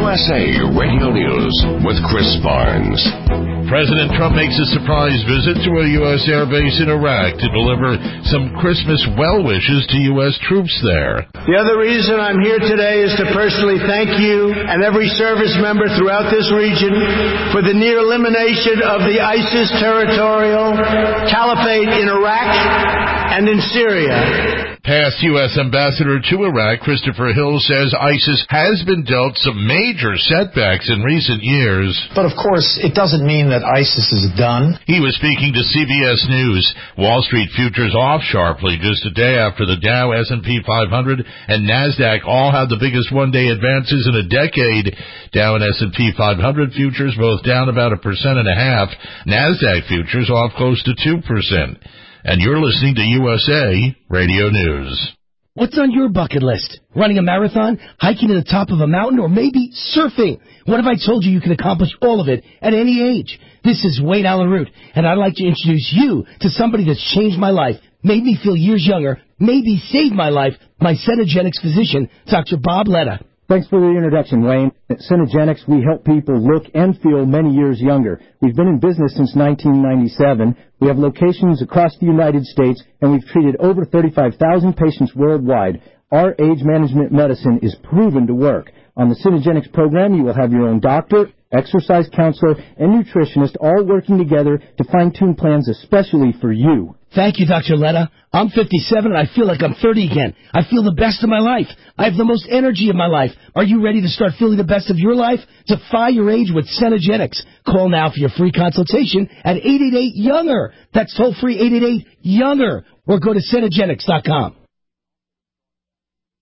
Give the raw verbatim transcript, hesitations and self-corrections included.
S A Radio News with Chris Barnes. President Trump makes a surprise visit to a U S air base in Iraq to deliver some Christmas well wishes to U S troops there. The other reason I'm here today is to personally thank you and every service member throughout this region for the near elimination of the ISIS territorial caliphate in Iraq and in Syria. Past U S Ambassador to Iraq, Christopher Hill, says ISIS has been dealt some major setbacks in recent years. But of course, it doesn't mean that ISIS is done. He was speaking to C B S News. Wall Street futures off sharply just a day after the Dow, S and P five hundred, and NASDAQ all had the biggest one-day advances in a decade. Dow and S and P five hundred futures both down about a percent and a half. NASDAQ futures off close to two percent. And you're listening to U S A Radio News. What's on your bucket list? Running a marathon, hiking to the top of a mountain, or maybe surfing? What if I told you you can accomplish all of it at any age? This is Wayne Allen Root, and I'd like to introduce you to somebody that's changed my life, made me feel years younger, maybe saved my life, my Cenegenics physician, Doctor Bob Letta. Thanks for the introduction, Wayne. At Cenegenics, we help people look and feel many years younger. We've been in business since nineteen ninety-seven. We have locations across the United States, and we've treated over thirty-five thousand patients worldwide. Our age management medicine is proven to work. On the Cenegenics program, you will have your own doctor, exercise counselor, and nutritionist all working together to fine-tune plans especially for you. Thank you, Doctor Letta. I'm fifty-seven and I feel like I'm thirty again. I feel the best of my life. I have the most energy of my life. Are you ready to start feeling the best of your life? Defy your age with Cenegenics. Call now for your free consultation at eight eight eight, younger. That's toll free eight eight eight, younger. Or go to Cenegenics dot com.